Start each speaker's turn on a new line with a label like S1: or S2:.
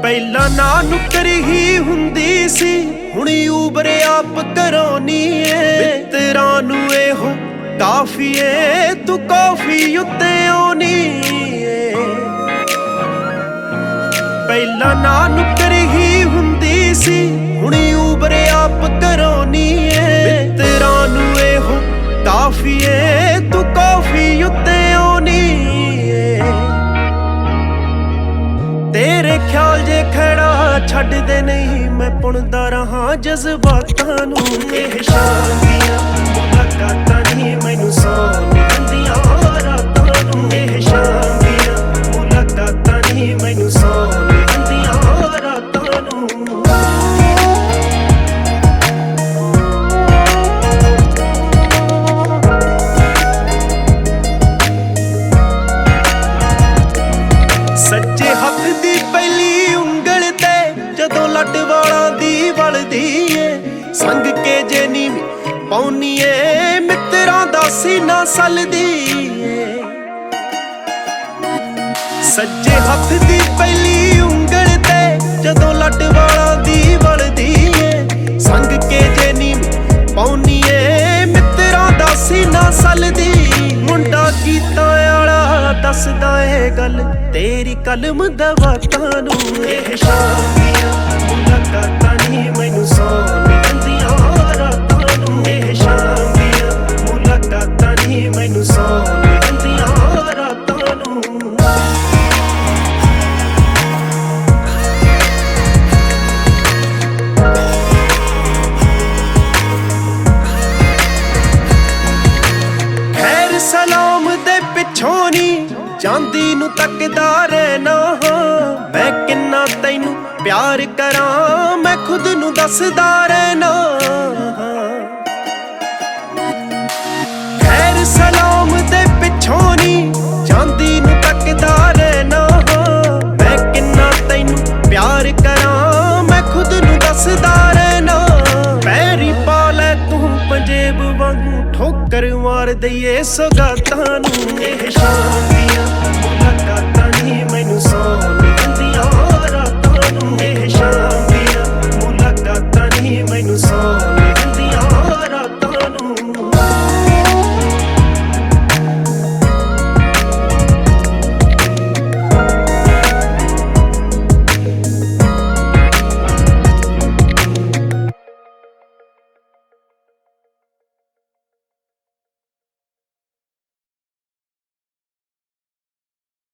S1: ਪਹਿਲਾਂ ਨਾ ਨੁੱਕਰ ਹੀ ਹੁੰਦੀ ਸੀ, ਹੁਣ ਊਬਰ ਆਪ ਕਰਾਉਣੀ ਏ। ਮਿੱਤਰਾਂ ਨੂੰ ਇਹੋ ਕਾਫੀ ਏ, ਤੂੰ ਕਾਫੀ ਉੱਤੇ ਆਉਣੀ ਏ। ਪਹਿਲਾਂ ਨਾ ਨੁੱਕਰ ਹੀ ਹੁੰਦੀ ਸੀ, ਹੁਣ ਊਬਰ ਆਪ ਕਰਾਉਣੀ ਏ। ਮਿੱਤਰਾਂ ਨੂੰ ਇਹੋ ਕਾਫੀ ਏ, ਤੂੰ ਕਾਫੀ ਉੱਤੇ ਆਉਣੀ ਏ। ਤੇਰੇ ਖਿਆਲ ਜੇ ਖੜਾ ਛੱਡਦੇ ਨਹੀਂ, ਮੈਂ ਪੁਣਦਾ ਰਹਾ ਜਜ਼ਬਾਤਾਂ ਨੂੰ। ਇਹ ਸ਼ਾਮ ਦੀਆਂ ਮੁਲਾਕਾਤਾਂ ਨਹੀਂ ਮੈਨੂੰ ਸੌਣ ਦਿੰਦੀਆਂ ਰਾਤਾਂ ਨੂੰ। ਇਹ ਸ਼ਾਮ ਦੀਆਂ ਮੁਲਾਕਾਤਾਂ ਨਹੀਂ ਮੈਨੂੰ ਸੌਣ ਦਿੰਦੀਆਂ ਰਾਤਾਂ ਨੂੰ। ਸੱਜੇ ਹੱਥ ਦੀ ਪਹਿਲੀ ਉਂਗਲ ਤੇ ਜਦੋਂ ਲੱਡ ਵਾਲਾਂ ਦੀ ਵਲਦੀ ਏ, ਸੰਗ ਕੇ ਜੇ ਨੀ ਪਾਉਣੀ ਏ, ਮਿੱਤਰਾਂ ਦਾ ਸੀਨਾ ਸਲਦੀ ਏ। ਸੱਜੇ ਹੱਥ ਦੀ ਪਹਿਲੀ ਉਂਗਲ ਤੇ ਜਦੋਂ ਲੱਡ ਵਾਲਾਂ ਦੀ ਵਲਦੀ ਏ, ਸੰਗ ਕੇ ਜੇ ਨੀ ਪਾਉਣੀ ਏ, ਮਿੱਤਰਾਂ ਦਾ ਸੀਨਾ ਸਲਦੀ। ਮੁੰਡਾ ਗੀਤਾਂ ਵਾਲਾ ਦੱਸਦਾ ਏ ਗੱਲ ਤੇਰੀ ਕਲਮ ਦਵਾਤਾਂ ਨੂੰ। ਇਹ ਸ਼ਾਮ ਦੀਆਂ ਮੁਲਾਕਾਤਾਂ ਨਹੀਂ ਮੈਨੂੰ ਸੌਣ ਦਿੰਦੀਆਂ ਰਾਤਾਂ ਨੂੰ। ਇਹ ਸ਼ਾਮ ਦੀਆਂ ਮੁਲਾਕਾਤਾਂ ਨਹੀਂ ਮੈਨੂੰ ਸੌਣ ਦਿੰਦੀਆਂ ਰਾਤਾਂ ਨੂੰ। ਖੈਰ ਸਲਾਮ ਦੇ ਪਿੱਛੋਂ ਨੀ ਜਾਂਦੀ ਨੂੰ ਤੱਕਦਾ ਰਹਿਣਾ ਹਾਂ। ਮੈਂ ਕਿੰਨਾ ਤੈਨੂੰ ਪਿਆਰ ਕਰਾਂ, ਮੈਂ ਖੁਦ ਨੂੰ ਦੱਸਦਾ ਰਹਿਣਾ ਹਾਂ। ਖੈਰ ਸਲਾਮ ਦੇ ਪਿੱਛੋਂ ਨੀ ਜਾਂਦੀ ਨੂੰ ਤੱਕਦਾ ਰਹਿਣਾ ਹਾਂ। ਮੈਂ ਕਿੰਨਾ ਤੈਨੂੰ ਪਿਆਰ ਕਰਾਂ, ਮੈਂ ਖੁਦ ਨੂੰ ਦੱਸਦਾ ਰਹਿਣਾ। ਪੈਰੀ ਪਾ ਲੈ ਤੂੰ ਪੰਜੇਬ ਵਾਂਗੂ, ਠੋਕਰ ਮਾਰ ਦਈਏ ਸੌਗਾਤਾਂ ਨੂੰ। ਇਹ ਸ਼ਾਮ ਦੀਆਂ ਮੁਲਾਕਾਤਾਂ